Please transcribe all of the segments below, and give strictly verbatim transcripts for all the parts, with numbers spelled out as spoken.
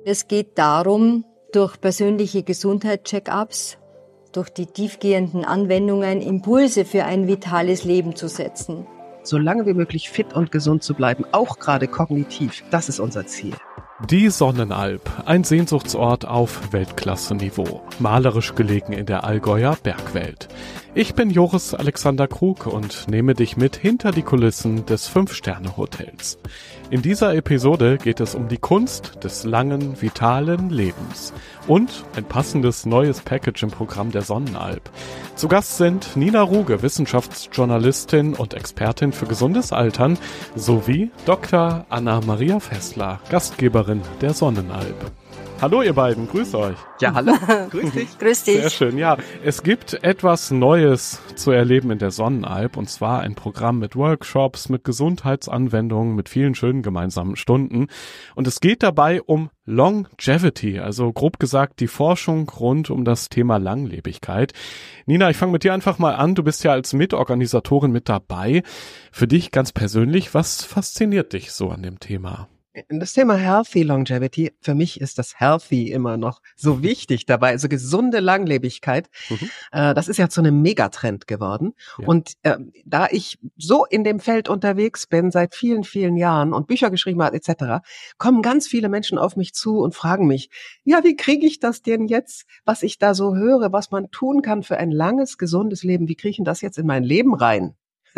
Es geht darum, durch persönliche Gesundheitscheck-ups, durch die tiefgehenden Anwendungen Impulse für ein vitales Leben zu setzen. So lange wie möglich fit und gesund zu bleiben, auch gerade kognitiv, das ist unser Ziel. Die Sonnenalp, ein Sehnsuchtsort auf Weltklasse-Niveau, malerisch gelegen in der Allgäuer Bergwelt. Ich bin Joris Alexander Krug und nehme dich mit hinter die Kulissen des Fünf-Sterne-Hotels. In dieser Episode geht es um die Kunst des langen, vitalen Lebens und ein passendes neues Package im Programm der Sonnenalp. Zu Gast sind Nina Ruge, Wissenschaftsjournalistin und Expertin für gesundes Altern, sowie Doktor Anna-Maria Fessler, Gastgeberin der Sonnenalp. Hallo ihr beiden, grüß euch. Ja, hallo, grüß dich. Grüß dich. Sehr schön, ja. Es gibt etwas Neues zu erleben in der Sonnenalp, und zwar ein Programm mit Workshops, mit Gesundheitsanwendungen, mit vielen schönen gemeinsamen Stunden. Und es geht dabei um Longevity, also grob gesagt die Forschung rund um das Thema Langlebigkeit. Nina, ich fange mit dir einfach mal an. Du bist ja als Mitorganisatorin mit dabei. Für dich ganz persönlich, was fasziniert dich so an dem Thema? Das Thema Healthy Longevity, für mich ist das Healthy immer noch so wichtig dabei, also gesunde Langlebigkeit. Mhm. Äh, das ist ja zu einem Megatrend geworden. Ja. Und äh, da ich so in dem Feld unterwegs bin seit vielen, vielen Jahren und Bücher geschrieben habe et cetera, kommen ganz viele Menschen auf mich zu und fragen mich, ja, wie kriege ich das denn jetzt, was ich da so höre, was man tun kann für ein langes, gesundes Leben, wie kriege ich denn das jetzt in mein Leben rein?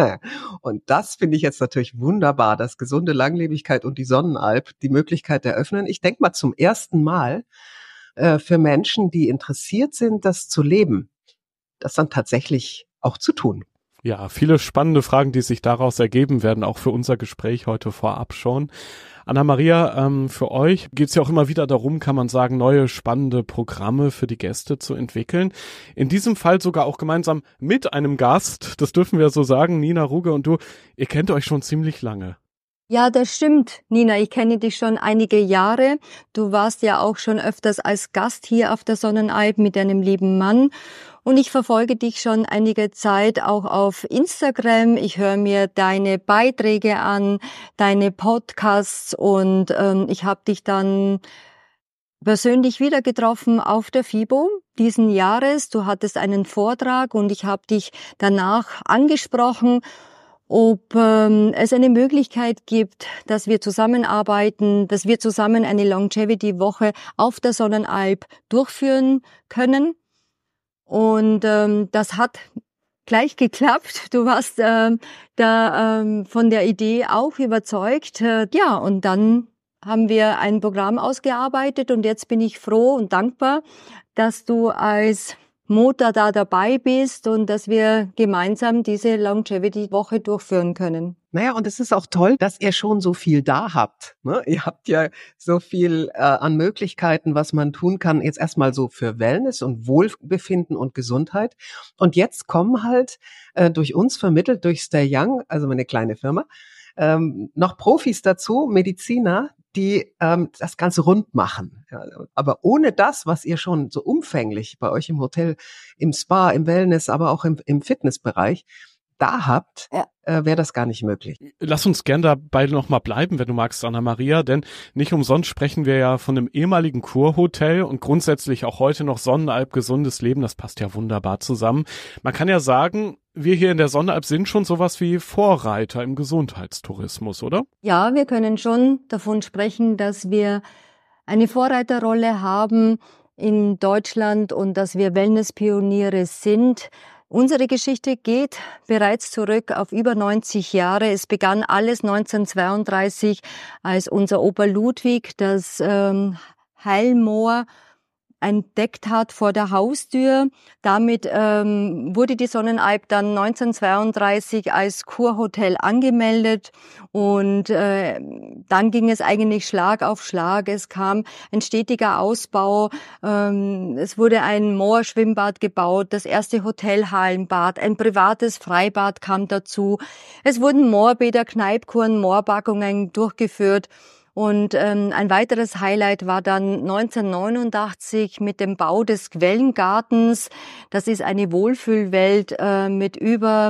Und das finde ich jetzt natürlich wunderbar, dass gesunde Langlebigkeit und die Sonnenalp die Möglichkeit eröffnen. Ich denke mal zum ersten Mal äh, für Menschen, die interessiert sind, das zu leben, das dann tatsächlich auch zu tun. Ja, viele spannende Fragen, die sich daraus ergeben werden, auch für unser Gespräch heute vorab schon. Anna-Maria, ähm, für euch geht es ja auch immer wieder darum, kann man sagen, neue spannende Programme für die Gäste zu entwickeln. In diesem Fall sogar auch gemeinsam mit einem Gast, das dürfen wir so sagen, Nina Ruge und du, ihr kennt euch schon ziemlich lange. Ja, das stimmt, Nina. Ich kenne dich schon einige Jahre. Du warst ja auch schon öfters als Gast hier auf der Sonnenalp mit deinem lieben Mann. Und ich verfolge dich schon einige Zeit auch auf Instagram. Ich höre mir deine Beiträge an, deine Podcasts und ähm, ich habe dich dann persönlich wieder getroffen auf der FIBO diesen Jahres. Du hattest einen Vortrag und ich habe dich danach angesprochen, ob ähm, es eine Möglichkeit gibt, dass wir zusammenarbeiten, dass wir zusammen eine Longevity-Woche auf der Sonnenalp durchführen können. Und ähm, das hat gleich geklappt. Du warst ähm, da ähm, von der Idee auch überzeugt. Äh, ja, und dann haben wir ein Programm ausgearbeitet und jetzt bin ich froh und dankbar, dass du als Motor da dabei bist und dass wir gemeinsam diese Longevity-Woche durchführen können. Naja, und es ist auch toll, dass ihr schon so viel da habt. Ne? Ihr habt ja so viel äh, an Möglichkeiten, was man tun kann, jetzt erstmal so für Wellness und Wohlbefinden und Gesundheit. Und jetzt kommen halt äh, durch uns vermittelt, durch Stay Young, also meine kleine Firma, ähm, noch Profis dazu, Mediziner, die ähm, das Ganze rund machen. Ja, aber ohne das, was ihr schon so umfänglich bei euch im Hotel, im Spa, im Wellness, aber auch im, im Fitnessbereich da habt, ja. äh, wäre das gar nicht möglich. Lass uns gern dabei noch mal bleiben, wenn du magst, Anna-Maria, denn nicht umsonst sprechen wir ja von einem ehemaligen Kurhotel und grundsätzlich auch heute noch Sonnenalp, gesundes Leben, das passt ja wunderbar zusammen. Man kann ja sagen, wir hier in der Sonnenalp sind schon sowas wie Vorreiter im Gesundheitstourismus, oder? Ja, wir können schon davon sprechen, dass wir eine Vorreiterrolle haben in Deutschland und dass wir Wellnesspioniere sind. Unsere Geschichte geht bereits zurück auf über neunzig Jahre. Es begann alles neunzehnhundertzweiunddreißig, als unser Opa Ludwig das ähm, Heilmoor entdeckt hat vor der Haustür. Damit ähm, wurde die Sonnenalp dann neunzehnhundertzweiunddreißig als Kurhotel angemeldet und äh, dann ging es eigentlich Schlag auf Schlag. Es kam ein stetiger Ausbau. Ähm, es wurde ein Moorschwimmbad gebaut, das erste Hotelhallenbad, ein privates Freibad kam dazu. Es wurden Moorbäder, Kneipkuren, Moorbackungen durchgeführt. Und ähm, ein weiteres Highlight war dann neunzehnhundertneunundachtzig mit dem Bau des Quellengartens. Das ist eine Wohlfühlwelt äh, mit über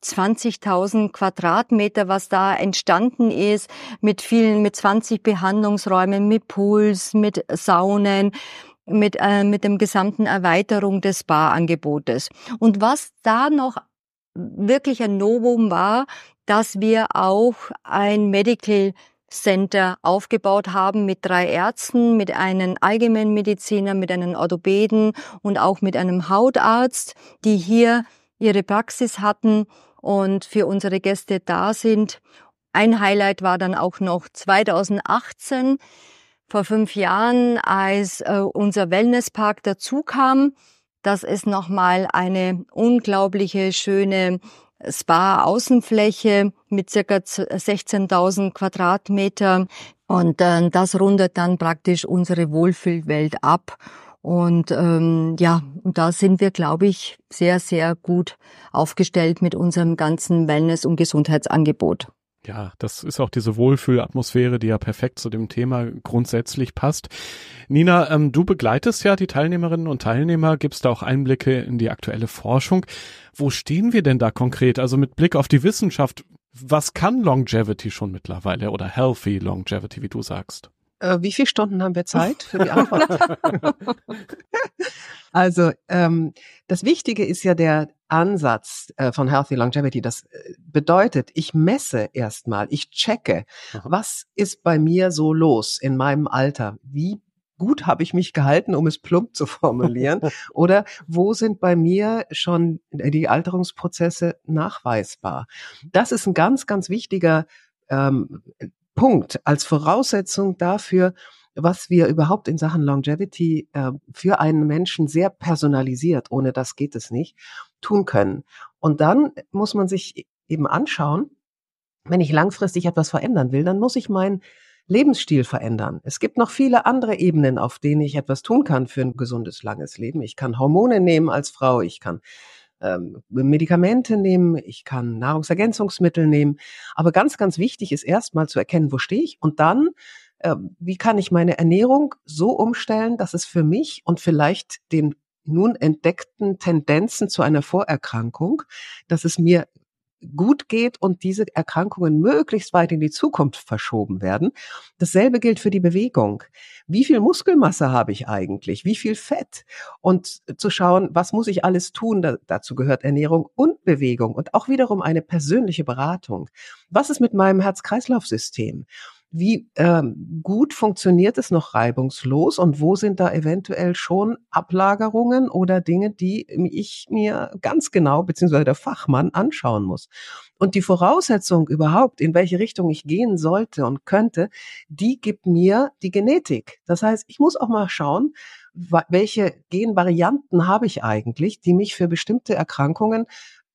zwanzigtausend Quadratmeter, was da entstanden ist, mit vielen, mit zwanzig Behandlungsräumen, mit Pools, mit Saunen, mit, äh, mit dem gesamten Erweiterung des Spa-Angebotes. Und was da noch wirklich ein Novum war, dass wir auch ein Medical Center aufgebaut haben mit drei Ärzten, mit einem Allgemeinmediziner, mit einem Orthopäden und auch mit einem Hautarzt, die hier ihre Praxis hatten und für unsere Gäste da sind. Ein Highlight war dann auch noch zweitausendachtzehn, vor fünf Jahren, als äh, unser Wellnesspark dazu kam, dass es nochmal eine unglaubliche, schöne Spa-Außenfläche mit circa sechzehntausend Quadratmeter und äh, das rundet dann praktisch unsere Wohlfühlwelt ab. Und ähm, ja, da sind wir, glaube ich, sehr, sehr gut aufgestellt mit unserem ganzen Wellness- und Gesundheitsangebot. Ja, das ist auch diese Wohlfühlatmosphäre, die ja perfekt zu dem Thema grundsätzlich passt. Nina, ähm, du begleitest ja die Teilnehmerinnen und Teilnehmer, gibst da auch Einblicke in die aktuelle Forschung. Wo stehen wir denn da konkret? Also mit Blick auf die Wissenschaft, was kann Longevity schon mittlerweile oder Healthy Longevity, wie du sagst? Äh, wie viele Stunden haben wir Zeit für die Antwort? Also ähm, das Wichtige ist ja der Ansatz äh, von Healthy Longevity. Das äh, bedeutet, ich messe erstmal, ich checke, Aha. was ist bei mir so los in meinem Alter? Wie gut habe ich mich gehalten, um es plump zu formulieren? Oder wo sind bei mir schon die Alterungsprozesse nachweisbar? Das ist ein ganz, ganz wichtiger ähm, Punkt als Voraussetzung dafür, was wir überhaupt in Sachen Longevity äh, für einen Menschen sehr personalisiert, ohne das geht es nicht, tun können. Und dann muss man sich eben anschauen, wenn ich langfristig etwas verändern will, dann muss ich meinen Lebensstil verändern. Es gibt noch viele andere Ebenen, auf denen ich etwas tun kann für ein gesundes, langes Leben. Ich kann Hormone nehmen als Frau, ich kann ähm, Medikamente nehmen, ich kann Nahrungsergänzungsmittel nehmen. Aber ganz, ganz wichtig ist erstmal zu erkennen, wo stehe ich und dann wie kann ich meine Ernährung so umstellen, dass es für mich und vielleicht den nun entdeckten Tendenzen zu einer Vorerkrankung, dass es mir gut geht und diese Erkrankungen möglichst weit in die Zukunft verschoben werden. Dasselbe gilt für die Bewegung. Wie viel Muskelmasse habe ich eigentlich? Wie viel Fett? Und zu schauen, was muss ich alles tun? Da, dazu gehört Ernährung und Bewegung und auch wiederum eine persönliche Beratung. Was ist mit meinem Herz-Kreislauf-System? Wie ähm, gut funktioniert es noch reibungslos und wo sind da eventuell schon Ablagerungen oder Dinge, die ich mir ganz genau, beziehungsweise der Fachmann anschauen muss. Und die Voraussetzung überhaupt, in welche Richtung ich gehen sollte und könnte, die gibt mir die Genetik. Das heißt, ich muss auch mal schauen, welche Genvarianten habe ich eigentlich, die mich für bestimmte Erkrankungen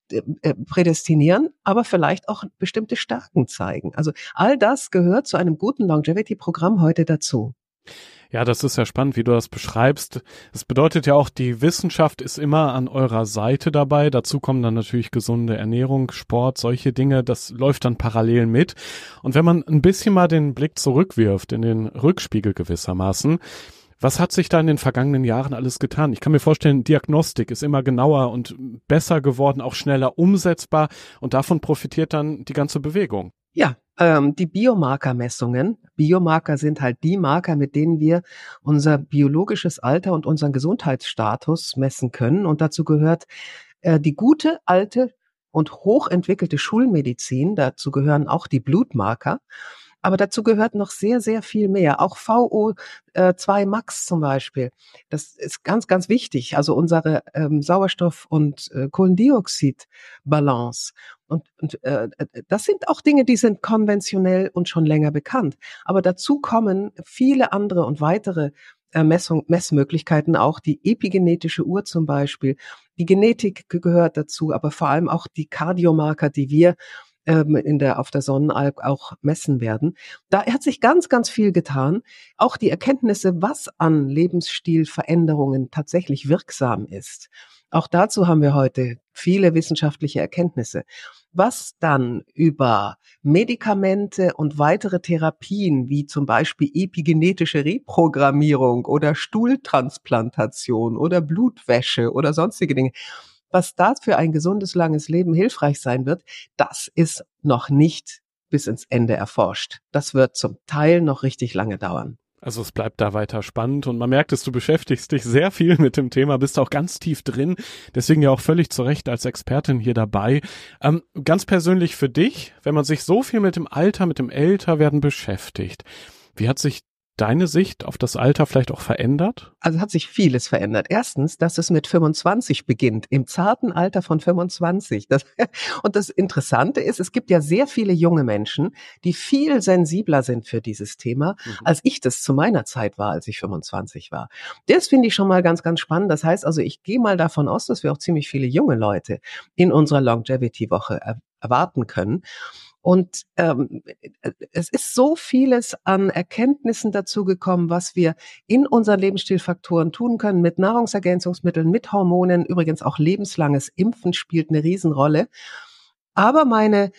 prädestinieren, aber vielleicht auch bestimmte Stärken zeigen. Also all das gehört zu einem guten Longevity-Programm heute dazu. Ja, das ist ja spannend, wie du das beschreibst. Das bedeutet ja auch, die Wissenschaft ist immer an eurer Seite dabei. Dazu kommen dann natürlich gesunde Ernährung, Sport, solche Dinge. Das läuft dann parallel mit. Und wenn man ein bisschen mal den Blick zurückwirft, in den Rückspiegel gewissermaßen, was hat sich da in den vergangenen Jahren alles getan? Ich kann mir vorstellen, Diagnostik ist immer genauer und besser geworden, auch schneller umsetzbar und davon profitiert dann die ganze Bewegung. Ja, ähm, die Biomarkermessungen. Biomarker sind halt die Marker, mit denen wir unser biologisches Alter und unseren Gesundheitsstatus messen können. Und dazu gehört äh, die gute, alte und hochentwickelte Schulmedizin. Dazu gehören auch die Blutmarker. Aber dazu gehört noch sehr, sehr viel mehr. Auch V O zwei Max zum Beispiel. Das ist ganz, ganz wichtig. Also unsere ähm, Sauerstoff- und äh, Kohlendioxid-Balance. Und, und äh, das sind auch Dinge, die sind konventionell und schon länger bekannt. Aber dazu kommen viele andere und weitere äh, Messung, Messmöglichkeiten, auch die epigenetische Uhr zum Beispiel. Die Genetik gehört dazu, aber vor allem auch die Kardiomarker, die wir in der, auf der Sonnenalp auch messen werden. Da hat sich ganz, ganz viel getan. Auch die Erkenntnisse, was an Lebensstilveränderungen tatsächlich wirksam ist. Auch dazu haben wir heute viele wissenschaftliche Erkenntnisse. Was dann über Medikamente und weitere Therapien, wie zum Beispiel epigenetische Reprogrammierung oder Stuhltransplantation oder Blutwäsche oder sonstige Dinge, was da für ein gesundes, langes Leben hilfreich sein wird, das ist noch nicht bis ins Ende erforscht. Das wird zum Teil noch richtig lange dauern. Also es bleibt da weiter spannend und man merkt es, du beschäftigst dich sehr viel mit dem Thema, bist auch ganz tief drin, deswegen ja auch völlig zu Recht als Expertin hier dabei. Ähm, ganz persönlich für dich, wenn man sich so viel mit dem Alter, mit dem Älterwerden beschäftigt, wie hat sich deine Sicht auf das Alter vielleicht auch verändert? Also hat sich vieles verändert. Erstens, dass es mit fünfundzwanzig beginnt, im zarten Alter von fünfundzwanzig. Das, und das Interessante ist, es gibt ja sehr viele junge Menschen, die viel sensibler sind für dieses Thema, mhm. als ich das zu meiner Zeit war, als ich fünfundzwanzig war. Das finde ich schon mal ganz, ganz spannend. Das heißt also, ich gehe mal davon aus, dass wir auch ziemlich viele junge Leute in unserer Longevity-Woche er- erwarten können. Und ähm, es ist so vieles an Erkenntnissen dazu gekommen, was wir in unseren Lebensstilfaktoren tun können, mit Nahrungsergänzungsmitteln, mit Hormonen. Übrigens auch lebenslanges Impfen spielt eine Riesenrolle. Aber meine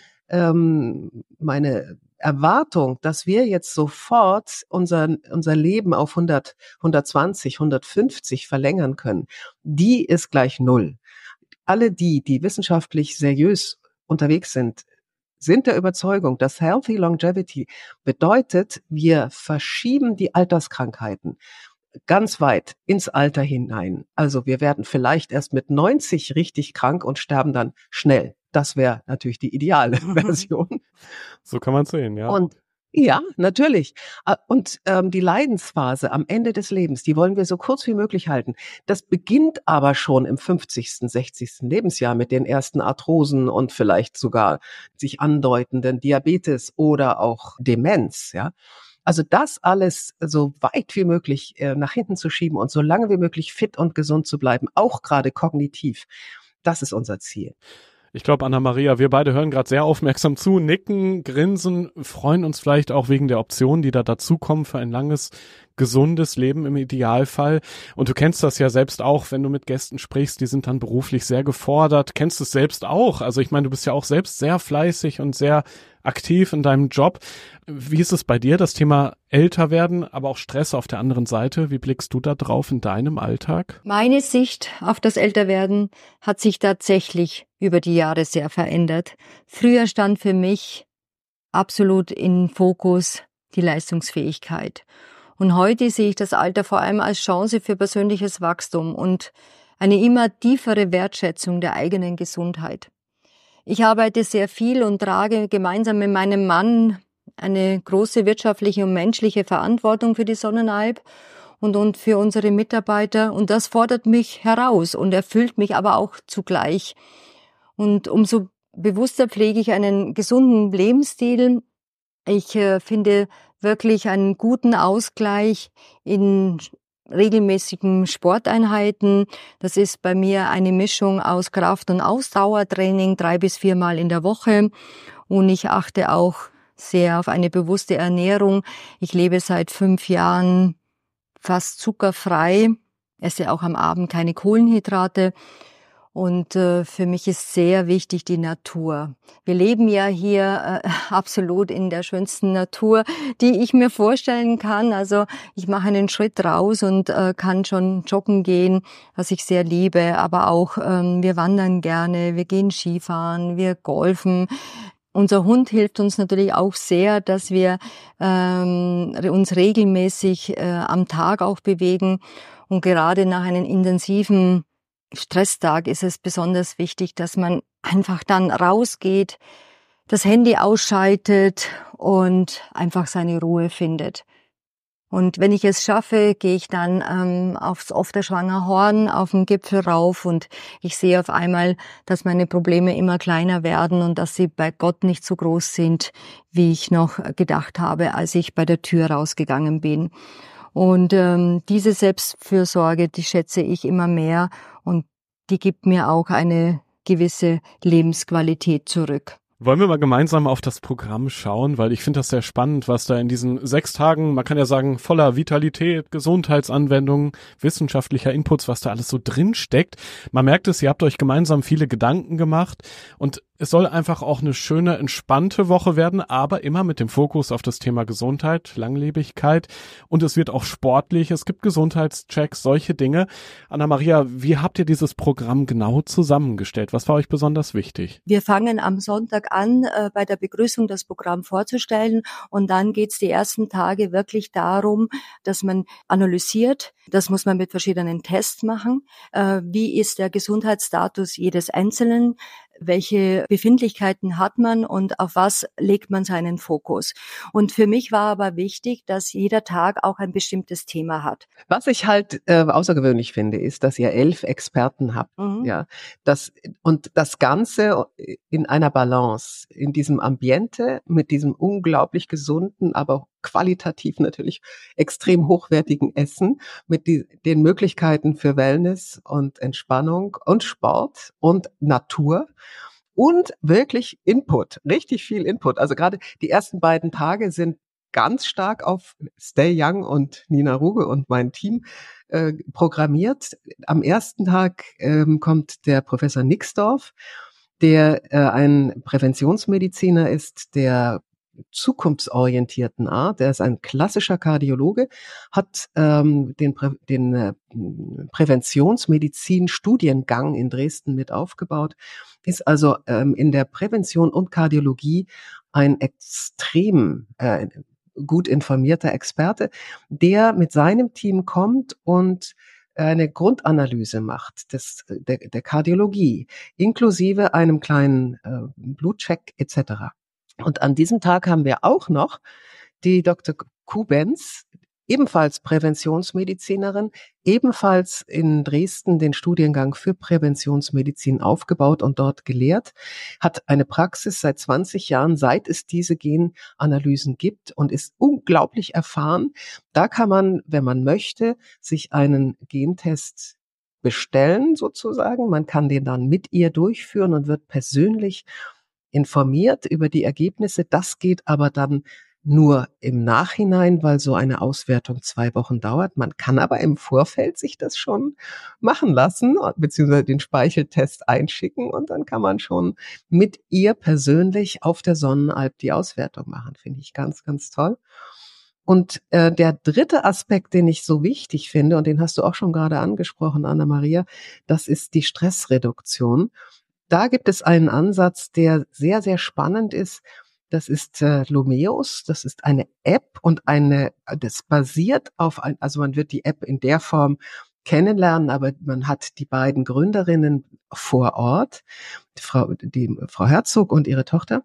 ähm, meine Erwartung, dass wir jetzt sofort unser unser Leben auf hundert, hundertzwanzig, hundertfünfzig verlängern können, die ist gleich null. Alle die, die wissenschaftlich seriös unterwegs sind, sind der Überzeugung, dass Healthy Longevity bedeutet, wir verschieben die Alterskrankheiten ganz weit ins Alter hinein. Also wir werden vielleicht erst mit neunzig richtig krank und sterben dann schnell. Das wäre natürlich die ideale Version. So kann man sehen, ja. Und ja, natürlich. Und ähm, die Leidensphase am Ende des Lebens, die wollen wir so kurz wie möglich halten. Das beginnt aber schon im fünfzigsten, sechzigsten Lebensjahr mit den ersten Arthrosen und vielleicht sogar sich andeutenden Diabetes oder auch Demenz, ja. Also das alles so weit wie möglich äh, nach hinten zu schieben und so lange wie möglich fit und gesund zu bleiben, auch gerade kognitiv. Das ist unser Ziel. Ich glaube, Anna-Maria, wir beide hören gerade sehr aufmerksam zu, nicken, grinsen, freuen uns vielleicht auch wegen der Optionen, die da dazukommen für ein langes, gesundes Leben im Idealfall. Und du kennst das ja selbst auch, wenn du mit Gästen sprichst, die sind dann beruflich sehr gefordert. Kennst du es selbst auch? Also ich meine, du bist ja auch selbst sehr fleißig und sehr aktiv in deinem Job. Wie ist es bei dir, das Thema älter werden, aber auch Stress auf der anderen Seite? Wie blickst du da drauf in deinem Alltag? Meine Sicht auf das Älterwerden hat sich tatsächlich über die Jahre sehr verändert. Früher stand für mich absolut in Fokus die Leistungsfähigkeit. Und heute sehe ich das Alter vor allem als Chance für persönliches Wachstum und eine immer tiefere Wertschätzung der eigenen Gesundheit. Ich arbeite sehr viel und trage gemeinsam mit meinem Mann eine große wirtschaftliche und menschliche Verantwortung für die Sonnenalp und, und für unsere Mitarbeiter. Und das fordert mich heraus und erfüllt mich aber auch zugleich. Und umso bewusster pflege ich einen gesunden Lebensstil. Ich äh, finde wirklich einen guten Ausgleich in regelmäßigen Sporteinheiten. Das ist bei mir eine Mischung aus Kraft- und Ausdauertraining, drei bis viermal in der Woche. Und ich achte auch sehr auf eine bewusste Ernährung. Ich lebe seit fünf Jahren fast zuckerfrei, esse auch am Abend keine Kohlenhydrate. Und äh, für mich ist sehr wichtig die Natur. Wir leben ja hier äh, absolut in der schönsten Natur, die ich mir vorstellen kann. Also ich mache einen Schritt raus und äh, kann schon joggen gehen, was ich sehr liebe. Aber auch ähm, wir wandern gerne, wir gehen Skifahren, wir golfen. Unser Hund hilft uns natürlich auch sehr, dass wir ähm, uns regelmäßig äh, am Tag auch bewegen. Und gerade nach einem intensiven Stresstag ist es besonders wichtig, dass man einfach dann rausgeht, das Handy ausschaltet und einfach seine Ruhe findet. Und wenn ich es schaffe, gehe ich dann ähm, aufs Ofterschwanger Horn auf den Gipfel rauf und ich sehe auf einmal, dass meine Probleme immer kleiner werden und dass sie bei Gott nicht so groß sind, wie ich noch gedacht habe, als ich bei der Tür rausgegangen bin. Und ähm, diese Selbstfürsorge, die schätze ich immer mehr und die gibt mir auch eine gewisse Lebensqualität zurück. Wollen wir mal gemeinsam auf das Programm schauen, weil ich finde das sehr spannend, was da in diesen sechs Tagen, man kann ja sagen, voller Vitalität, Gesundheitsanwendungen, wissenschaftlicher Inputs, was da alles so drin steckt. Man merkt es, ihr habt euch gemeinsam viele Gedanken gemacht und Es soll einfach auch eine schöne, entspannte Woche werden, aber immer mit dem Fokus auf das Thema Gesundheit, Langlebigkeit, und es wird auch sportlich, es gibt Gesundheitschecks, solche Dinge. Anna-Maria, wie habt ihr dieses Programm genau zusammengestellt? Was war euch besonders wichtig? Wir fangen am Sonntag an, äh, bei der Begrüßung das Programm vorzustellen, und dann geht's die ersten Tage wirklich darum, dass man analysiert. Das muss man mit verschiedenen Tests machen. Äh, wie ist der Gesundheitsstatus jedes Einzelnen? Welche Befindlichkeiten hat man und auf was legt man seinen Fokus? Und für mich war aber wichtig, dass jeder Tag auch ein bestimmtes Thema hat. Was ich halt äh, außergewöhnlich finde, ist, dass ihr elf Experten habt, mhm. ja, das und das Ganze in einer Balance, in diesem Ambiente mit diesem unglaublich gesunden, aber qualitativ natürlich extrem hochwertigen Essen, mit die, den Möglichkeiten für Wellness und Entspannung und Sport und Natur. Und wirklich Input, richtig viel Input. Also gerade die ersten beiden Tage sind ganz stark auf Stay Young und Nina Ruge und mein Team äh, programmiert. Am ersten Tag ähm, kommt der Professor Nixdorf, der äh, ein Präventionsmediziner ist, der zukunftsorientierten Art. Er ist ein klassischer Kardiologe, hat ähm, den, Prä- den äh, Präventionsmedizin-Studiengang in Dresden mit aufgebaut, ist also ähm, in der Prävention und Kardiologie ein extrem äh, gut informierter Experte, der mit seinem Team kommt und eine Grundanalyse macht des, der, der Kardiologie, inklusive einem kleinen äh, Blutcheck et cetera. Und an diesem Tag haben wir auch noch die Doktor Kubenz, ebenfalls Präventionsmedizinerin, ebenfalls in Dresden den Studiengang für Präventionsmedizin aufgebaut und dort gelehrt, hat eine Praxis seit zwanzig Jahren, seit es diese Genanalysen gibt, und ist unglaublich erfahren. Da kann man, wenn man möchte, sich einen Gentest bestellen sozusagen. Man kann den dann mit ihr durchführen und wird persönlich informiert über die Ergebnisse. Das geht aber dann nur im Nachhinein, weil so eine Auswertung zwei Wochen dauert. Man kann aber im Vorfeld sich das schon machen lassen, beziehungsweise den Speicheltest einschicken, und dann kann man schon mit ihr persönlich auf der Sonnenalp die Auswertung machen. Finde ich ganz, ganz toll. Und äh, der dritte Aspekt, den ich so wichtig finde, und den hast du auch schon gerade angesprochen, Anna-Maria, das ist die Stressreduktion. Da gibt es einen Ansatz, der sehr, sehr spannend ist. Das ist äh, Lumeus. Das ist eine App und eine, das basiert auf, ein, also man wird die App in der Form kennenlernen, aber man hat die beiden Gründerinnen vor Ort, die Frau, die Frau Herzog und ihre Tochter,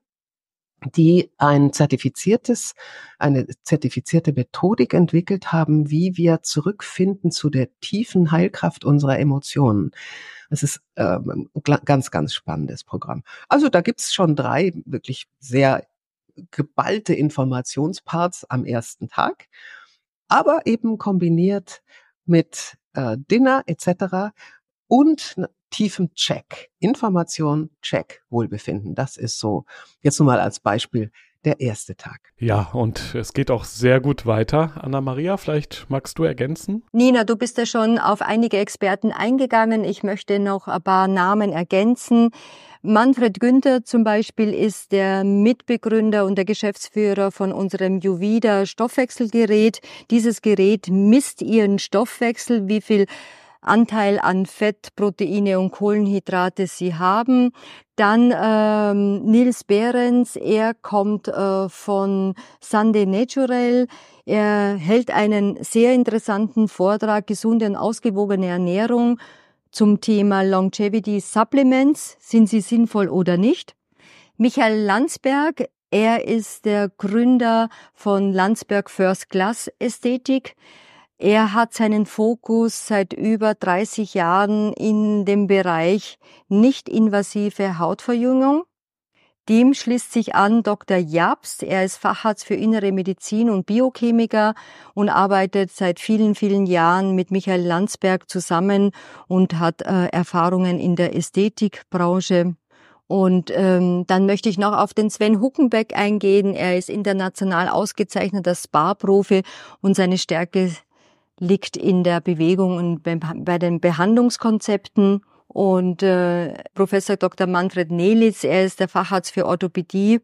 die ein zertifiziertes, eine zertifizierte Methodik entwickelt haben, wie wir zurückfinden zu der tiefen Heilkraft unserer Emotionen. Es ist ähm, ein ganz, ganz spannendes Programm. Also da gibt's schon drei wirklich sehr geballte Informationsparts am ersten Tag, aber eben kombiniert mit äh, Dinner et cetera und tiefem Check. Information, Check, Wohlbefinden. Das ist so, jetzt nur mal als Beispiel, der erste Tag. Ja, und es geht auch sehr gut weiter. Anna-Maria, vielleicht magst du ergänzen? Nina, du bist ja schon auf einige Experten eingegangen. Ich möchte noch ein paar Namen ergänzen. Manfred Günther zum Beispiel ist der Mitbegründer und der Geschäftsführer von unserem Juvida Stoffwechselgerät. Dieses Gerät misst Ihren Stoffwechsel, wie viel Anteil an Fett, Proteine und Kohlenhydrate Sie haben. Dann ähm, Nils Behrens, er kommt äh, von Sunday Naturel. Er hält einen sehr interessanten Vortrag, gesunde und ausgewogene Ernährung zum Thema Longevity Supplements. Sind sie sinnvoll oder nicht? Michael Landsberg, er ist der Gründer von Landsberg First Class Ästhetik. Er hat seinen Fokus seit über dreißig Jahren in dem Bereich nicht-invasive Hautverjüngung. Dem schließt sich an Doktor Jabst. Er ist Facharzt für Innere Medizin und Biochemiker und arbeitet seit vielen, vielen Jahren mit Michael Landsberg zusammen und hat äh, Erfahrungen in der Ästhetikbranche. Und ähm, dann möchte ich noch auf den Sven Huckenbeck eingehen. Er ist international ausgezeichneter Spa-Profi und seine Stärke liegt in der Bewegung und bei den Behandlungskonzepten. Und äh, Professor Doktor Manfred Nelitz, er ist der Facharzt für Orthopädie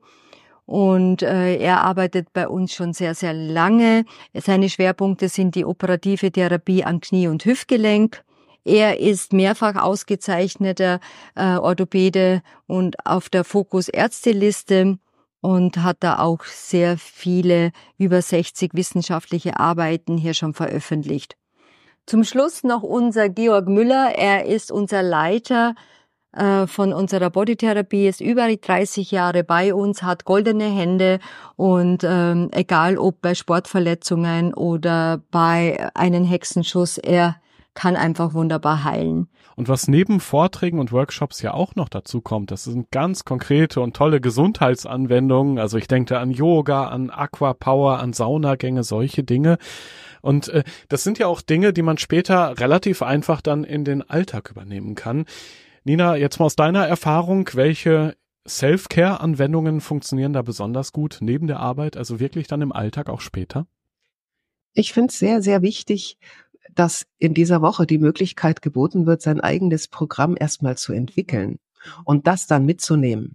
und äh, er arbeitet bei uns schon sehr, sehr lange. Seine Schwerpunkte sind die operative Therapie an Knie- und Hüftgelenk. Er ist mehrfach ausgezeichneter äh, Orthopäde und auf der Fokus-Ärzteliste und hat da auch sehr viele, über sechzig wissenschaftliche Arbeiten hier schon veröffentlicht. Zum Schluss noch unser Georg Müller. Er ist unser Leiter äh, von unserer Bodytherapie, ist über dreißig Jahre bei uns, hat goldene Hände und ähm, egal ob bei Sportverletzungen oder bei einem Hexenschuss, er kann einfach wunderbar heilen. Und was neben Vorträgen und Workshops ja auch noch dazu kommt, das sind ganz konkrete und tolle Gesundheitsanwendungen. Also ich denke an Yoga, an Aquapower, an Saunagänge, solche Dinge. Und äh, das sind ja auch Dinge, die man später relativ einfach dann in den Alltag übernehmen kann. Nina, jetzt mal aus deiner Erfahrung, welche Self-Care-Anwendungen funktionieren da besonders gut neben der Arbeit, also wirklich dann im Alltag auch später? Ich finde es sehr, sehr wichtig, dass in dieser Woche die Möglichkeit geboten wird, sein eigenes Programm erstmal zu entwickeln und das dann mitzunehmen.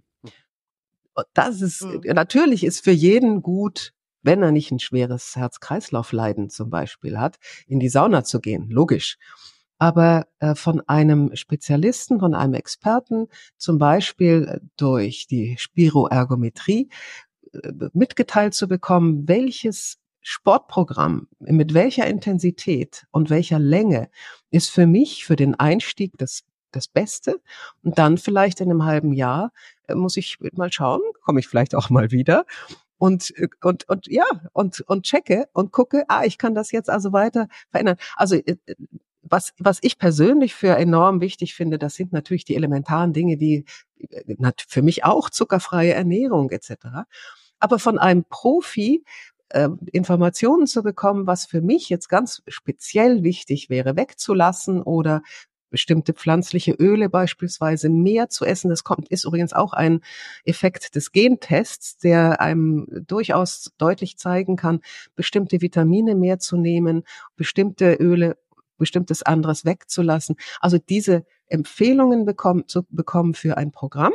Und das ist, mhm. natürlich ist für jeden gut, wenn er nicht ein schweres Herz-Kreislauf-Leiden zum Beispiel hat, in die Sauna zu gehen, logisch. Aber äh, von einem Spezialisten, von einem Experten, zum Beispiel durch die Spiroergometrie, äh, mitgeteilt zu bekommen, welches Sportprogramm mit welcher Intensität und welcher Länge ist für mich, für den Einstieg das, das Beste. Und dann vielleicht in einem halben Jahr äh, muss ich mal schauen, komme ich vielleicht auch mal wieder und, und, und, ja, und, und checke und gucke, ah, ich kann das jetzt also weiter verändern. Also, äh, was, was ich persönlich für enorm wichtig finde, das sind natürlich die elementaren Dinge wie äh, für mich auch zuckerfreie Ernährung et cetera. Aber von einem Profi äh, Informationen zu bekommen, was für mich jetzt ganz speziell wichtig wäre, wegzulassen oder bestimmte pflanzliche Öle beispielsweise mehr zu essen. Das kommt, ist übrigens auch ein Effekt des Gentests, der einem durchaus deutlich zeigen kann, bestimmte Vitamine mehr zu nehmen, bestimmte Öle, bestimmtes anderes wegzulassen. Also diese Empfehlungen bekommen, zu bekommen für ein Programm.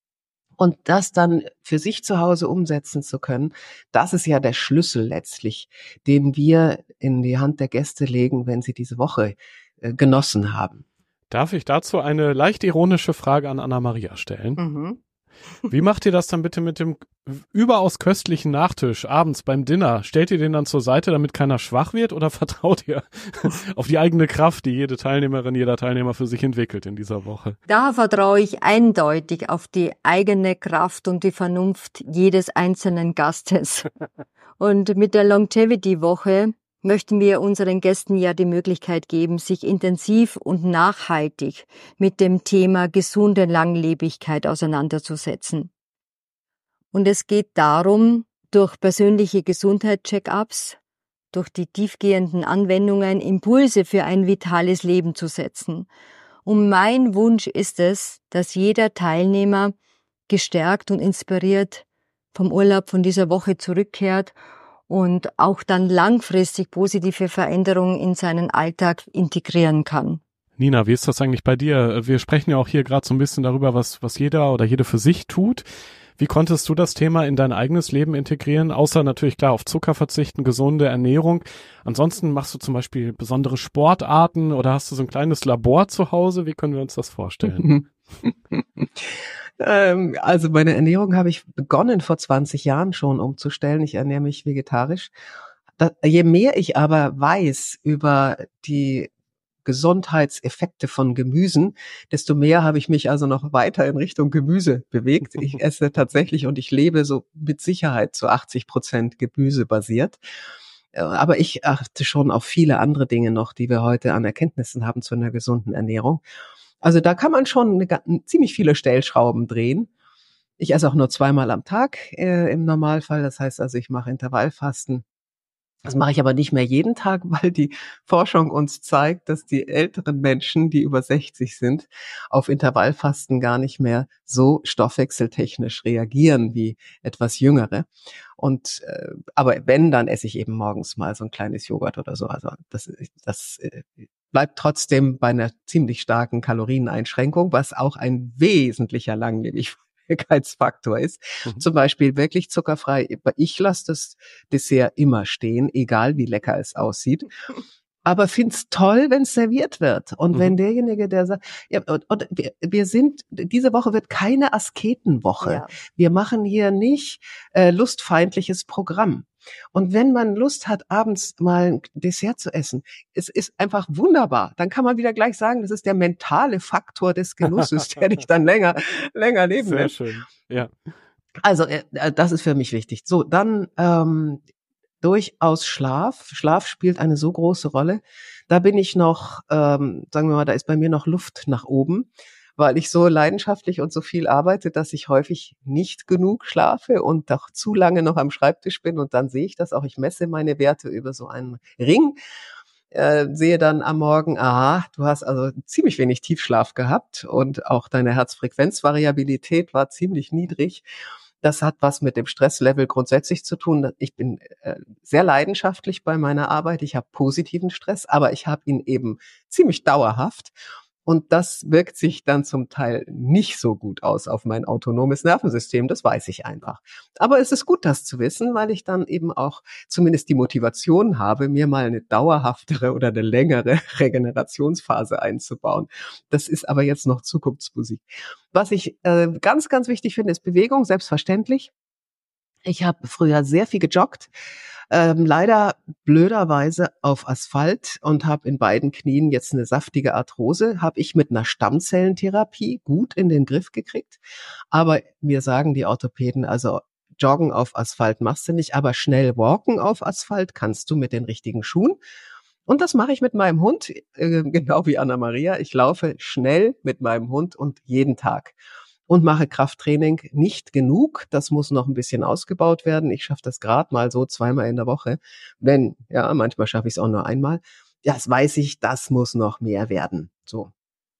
Und das dann für sich zu Hause umsetzen zu können, das ist ja der Schlüssel letztlich, den wir in die Hand der Gäste legen, wenn sie diese Woche äh, genossen haben. Darf ich dazu eine leicht ironische Frage an Anna-Maria stellen? Mhm. Wie macht ihr das dann bitte mit dem überaus köstlichen Nachtisch abends beim Dinner? Stellt ihr den dann zur Seite, damit keiner schwach wird, oder vertraut ihr auf die eigene Kraft, die jede Teilnehmerin, jeder Teilnehmer für sich entwickelt in dieser Woche? Da vertraue ich eindeutig auf die eigene Kraft und die Vernunft jedes einzelnen Gastes. Und mit der Longevity-Woche möchten wir unseren Gästen ja die Möglichkeit geben, sich intensiv und nachhaltig mit dem Thema gesunde Langlebigkeit auseinanderzusetzen. Und es geht darum, durch persönliche Gesundheitscheck-ups, durch die tiefgehenden Anwendungen Impulse für ein vitales Leben zu setzen. Und mein Wunsch ist es, dass jeder Teilnehmer gestärkt und inspiriert vom Urlaub von dieser Woche zurückkehrt und auch dann langfristig positive Veränderungen in seinen Alltag integrieren kann. Nina, wie ist das eigentlich bei dir? Wir sprechen ja auch hier gerade so ein bisschen darüber, was, was jeder oder jede für sich tut. Wie konntest du das Thema in dein eigenes Leben integrieren? Außer natürlich klar auf Zucker verzichten, gesunde Ernährung. Ansonsten machst du zum Beispiel besondere Sportarten oder hast du so ein kleines Labor zu Hause? Wie können wir uns das vorstellen? Also meine Ernährung habe ich begonnen vor zwanzig Jahren schon umzustellen. Ich ernähre mich vegetarisch. Das, je mehr ich aber weiß über die Gesundheitseffekte von Gemüsen, desto mehr habe ich mich also noch weiter in Richtung Gemüse bewegt. Ich esse tatsächlich und ich lebe so mit Sicherheit zu achtzig Prozent gemüsebasiert. Aber ich achte schon auf viele andere Dinge noch, die wir heute an Erkenntnissen haben zu einer gesunden Ernährung. Also da kann man schon eine, ziemlich viele Stellschrauben drehen. Ich esse auch nur zweimal am Tag äh, im Normalfall. Das heißt also, ich mache Intervallfasten. Das mache ich aber nicht mehr jeden Tag, weil die Forschung uns zeigt, dass die älteren Menschen, die über sechzig sind, auf Intervallfasten gar nicht mehr so stoffwechseltechnisch reagieren wie etwas Jüngere. Und äh, aber wenn, dann esse ich eben morgens mal so ein kleines Joghurt oder so. Also das, das äh, bleibt trotzdem bei einer ziemlich starken Kalorieneinschränkung, was auch ein wesentlicher Langlebigkeitsfaktor ist. Mhm. Zum Beispiel wirklich zuckerfrei. Ich lasse das Dessert immer stehen, egal wie lecker es aussieht. Aber find's toll, wenn es serviert wird. Und mhm. wenn derjenige, der sagt, ja, und, und wir, wir sind, diese Woche wird keine Asketenwoche. Ja. Wir machen hier nicht äh, lustfeindliches Programm. Und wenn man Lust hat, abends mal ein Dessert zu essen, es ist einfach wunderbar. Dann kann man wieder gleich sagen, das ist der mentale Faktor des Genusses, der dich dann länger, länger leben Sehr lässt. schön, ja. Also, äh, das ist für mich wichtig. So, dann, ähm, durchaus Schlaf. Schlaf spielt eine so große Rolle. Da bin ich noch, ähm, sagen wir mal, da ist bei mir noch Luft nach oben, weil ich so leidenschaftlich und so viel arbeite, dass ich häufig nicht genug schlafe und doch zu lange noch am Schreibtisch bin. Und dann sehe ich das auch. Ich messe meine Werte über so einen Ring, äh, sehe dann am Morgen, aha, du hast also ziemlich wenig Tiefschlaf gehabt und auch deine Herzfrequenzvariabilität war ziemlich niedrig. Das hat was mit dem Stresslevel grundsätzlich zu tun. Ich bin äh, sehr leidenschaftlich bei meiner Arbeit. Ich habe positiven Stress, aber ich habe ihn eben ziemlich dauerhaft. Und das wirkt sich dann zum Teil nicht so gut aus auf mein autonomes Nervensystem. Das weiß ich einfach. Aber es ist gut, das zu wissen, weil ich dann eben auch zumindest die Motivation habe, mir mal eine dauerhaftere oder eine längere Regenerationsphase einzubauen. Das ist aber jetzt noch Zukunftsmusik. Was ich äh, ganz, ganz wichtig finde, ist Bewegung, selbstverständlich. Ich habe früher sehr viel gejoggt, ähm, leider blöderweise auf Asphalt und habe in beiden Knien jetzt eine saftige Arthrose. Habe ich mit einer Stammzellentherapie gut in den Griff gekriegt. Aber mir sagen die Orthopäden, also Joggen auf Asphalt machst du nicht, aber schnell walken auf Asphalt kannst du mit den richtigen Schuhen. Und das mache ich mit meinem Hund, äh, genau wie Anna-Maria. Ich laufe schnell mit meinem Hund und jeden Tag. Und mache Krafttraining nicht genug. Das muss noch ein bisschen ausgebaut werden. Ich schaffe das gerade mal so zweimal in der Woche. Wenn, ja, manchmal schaffe ich es auch nur einmal. Das weiß ich, das muss noch mehr werden. So.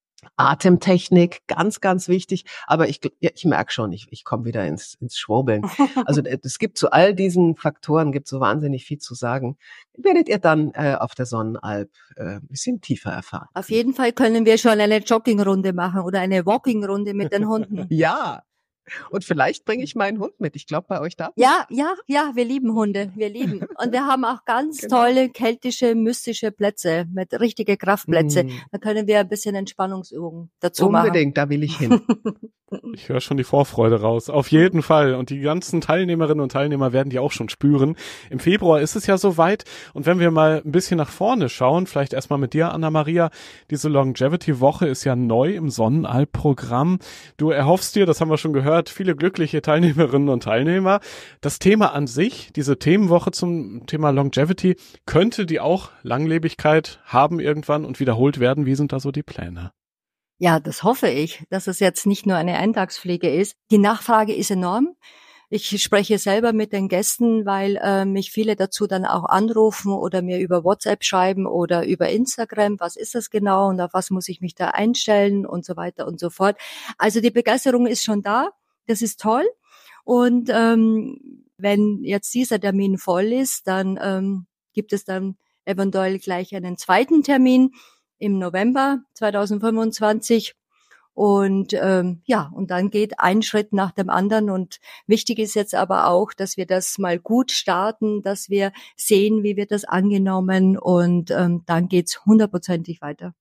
Atemtechnik, ganz, ganz wichtig. Aber ich, ja, ich merke schon, ich, ich komme wieder ins, ins Schwurbeln. Also es gibt zu all diesen Faktoren, gibt so wahnsinnig viel zu sagen. Werdet ihr dann äh, auf der Sonnenalp äh, ein bisschen tiefer erfahren. Auf jeden Fall können wir schon eine Joggingrunde machen oder eine Walkingrunde mit den Hunden. Ja. Und vielleicht bringe ich meinen Hund mit. Ich glaube, bei euch da. Ja, ja, ja, wir lieben Hunde. Wir lieben. Und wir haben auch ganz genau. tolle keltische, mystische Plätze mit richtige Kraftplätze. Mm. Da können wir ein bisschen Entspannungsübungen dazu Unbedingt, machen. Unbedingt, da will ich hin. Ich höre schon die Vorfreude raus. Auf jeden Fall. Und die ganzen Teilnehmerinnen und Teilnehmer werden die auch schon spüren. Im Februar ist es ja soweit. Und wenn wir mal ein bisschen nach vorne schauen, vielleicht erstmal mit dir, Anna-Maria, diese Longevity-Woche ist ja neu im Sonnenalp-Programm. Du erhoffst dir, das haben wir schon gehört, viele glückliche Teilnehmerinnen und Teilnehmer. Das Thema an sich, diese Themenwoche zum Thema Longevity, könnte die auch Langlebigkeit haben irgendwann und wiederholt werden? Wie sind da so die Pläne? Ja, das hoffe ich, dass es jetzt nicht nur eine Eintagspflege ist. Die Nachfrage ist enorm. Ich spreche selber mit den Gästen, weil äh, mich viele dazu dann auch anrufen oder mir über WhatsApp schreiben oder über Instagram. Was ist das genau und auf was muss ich mich da einstellen und so weiter und so fort. Also die Begeisterung ist schon da. Das ist toll. Und ähm, wenn jetzt dieser Termin voll ist, dann ähm, gibt es dann eventuell gleich einen zweiten Termin im November zweitausendfünfundzwanzig und ähm, ja, und dann geht ein Schritt nach dem anderen und wichtig ist jetzt aber auch, dass wir das mal gut starten, dass wir sehen, wie wird das angenommen und ähm, dann geht's hundertprozentig weiter.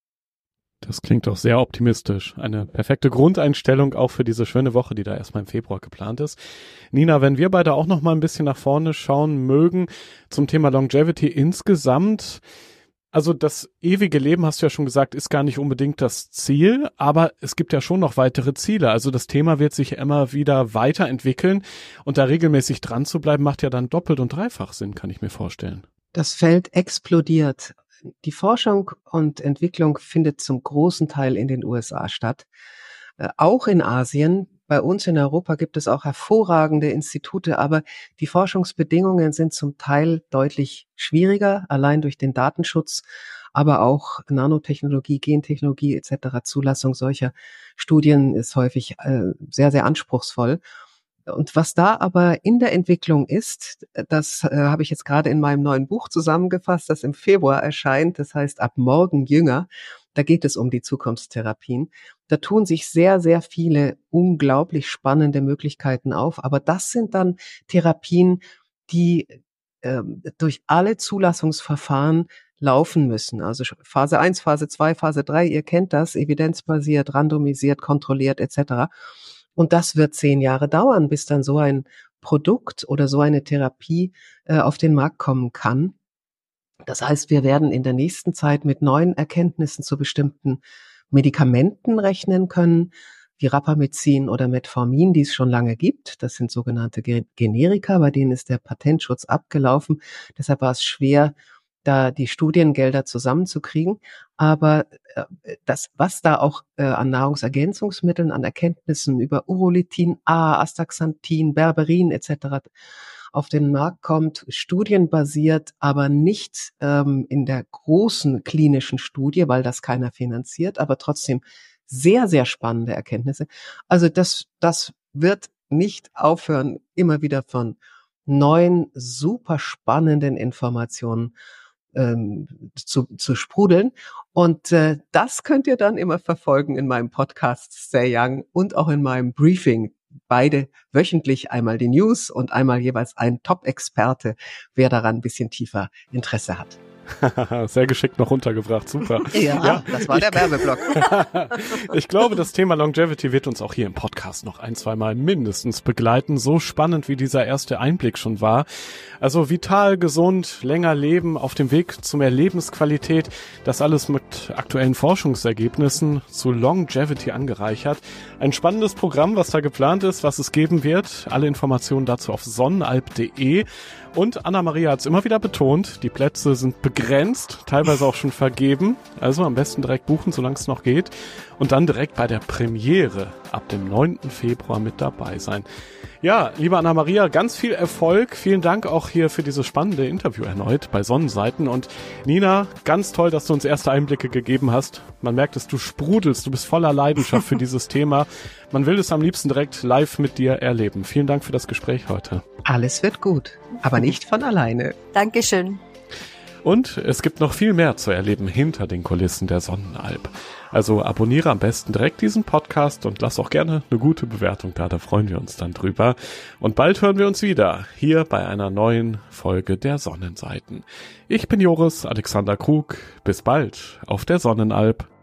Das klingt doch sehr optimistisch. Eine perfekte Grundeinstellung auch für diese schöne Woche, die da erstmal im Februar geplant ist. Nina, wenn wir beide auch noch mal ein bisschen nach vorne schauen mögen zum Thema Longevity insgesamt. Also das ewige Leben, hast du ja schon gesagt, ist gar nicht unbedingt das Ziel, aber es gibt ja schon noch weitere Ziele. Also das Thema wird sich immer wieder weiterentwickeln und da regelmäßig dran zu bleiben, macht ja dann doppelt und dreifach Sinn, kann ich mir vorstellen. Das Feld explodiert. Die Forschung und Entwicklung findet zum großen Teil in den U S A statt, äh, auch in Asien. Bei uns in Europa gibt es auch hervorragende Institute, aber die Forschungsbedingungen sind zum Teil deutlich schwieriger, allein durch den Datenschutz, aber auch Nanotechnologie, Gentechnologie et cetera. Zulassung solcher Studien ist häufig äh, sehr, sehr anspruchsvoll. Und was da aber in der Entwicklung ist, das äh, habe ich jetzt gerade in meinem neuen Buch zusammengefasst, das im Februar erscheint, das heißt Ab morgen jünger. Da geht es um die Zukunftstherapien. Da tun sich sehr, sehr viele unglaublich spannende Möglichkeiten auf. Aber das sind dann Therapien, die äh, durch alle Zulassungsverfahren laufen müssen. Also Phase eins, Phase zwei, Phase drei, ihr kennt das, evidenzbasiert, randomisiert, kontrolliert et cetera. Und das wird zehn Jahre dauern, bis dann so ein Produkt oder so eine Therapie äh, auf den Markt kommen kann. Das heißt, wir werden in der nächsten Zeit mit neuen Erkenntnissen zu bestimmten Medikamenten rechnen können, wie Rapamycin oder Metformin, die es schon lange gibt. Das sind sogenannte Generika, bei denen ist der Patentschutz abgelaufen. Deshalb war es schwer, da die Studiengelder zusammenzukriegen. Aber äh, das, was da auch äh, an Nahrungsergänzungsmitteln, an Erkenntnissen über Urolithin A, Astaxanthin, Berberin et cetera auf den Markt kommt, studienbasiert, aber nicht ähm, in der großen klinischen Studie, weil das keiner finanziert, aber trotzdem sehr, sehr spannende Erkenntnisse. Also das, das wird nicht aufhören, immer wieder von neuen, super spannenden Informationen ähm, zu, zu sprudeln. Und äh, das könnt ihr dann immer verfolgen in meinem Podcast Stay Young und auch in meinem Briefing. Beide wöchentlich, einmal die News und einmal jeweils ein Top-Experte, wer daran ein bisschen tiefer Interesse hat. Sehr geschickt noch runtergebracht, super. Ja, ja, das war der Werbeblock. Ich glaube, das Thema Longevity wird uns auch hier im Podcast noch ein, zwei Mal mindestens begleiten. So spannend, wie dieser erste Einblick schon war. Also vital, gesund, länger leben, auf dem Weg zu mehr Lebensqualität. Das alles mit aktuellen Forschungsergebnissen zu Longevity angereichert. Ein spannendes Programm, was da geplant ist, was es geben wird. Alle Informationen dazu auf sonnenalb punkt de. Und Anna-Maria hat es immer wieder betont, die Plätze sind begrenzt, teilweise auch schon vergeben. Also am besten direkt buchen, solange es noch geht. Und dann direkt bei der Premiere ab dem neunten Februar mit dabei sein. Ja, liebe Anna-Maria, ganz viel Erfolg. Vielen Dank auch hier für dieses spannende Interview erneut bei Sonnenseiten. Und Nina, ganz toll, dass du uns erste Einblicke gegeben hast. Man merkt es, du sprudelst, du bist voller Leidenschaft für dieses Thema. Man will es am liebsten direkt live mit dir erleben. Vielen Dank für das Gespräch heute. Alles wird gut, aber nicht von alleine. Dankeschön. Und es gibt noch viel mehr zu erleben hinter den Kulissen der Sonnenalb. Also abonniere am besten direkt diesen Podcast und lass auch gerne eine gute Bewertung da, da freuen wir uns dann drüber. Und bald hören wir uns wieder, hier bei einer neuen Folge der Sonnenseiten. Ich bin Joris Alexander Krug, bis bald auf der Sonnenalb.